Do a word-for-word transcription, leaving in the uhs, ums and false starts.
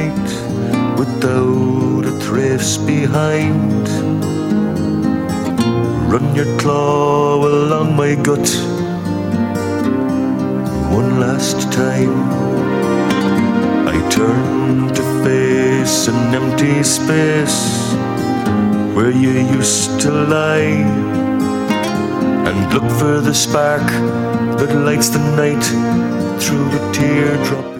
night without a trace behind. Run your claw along my gut one last time. I turn to face an empty space where you used to lie, and look for the spark that lights the night through a teardrop.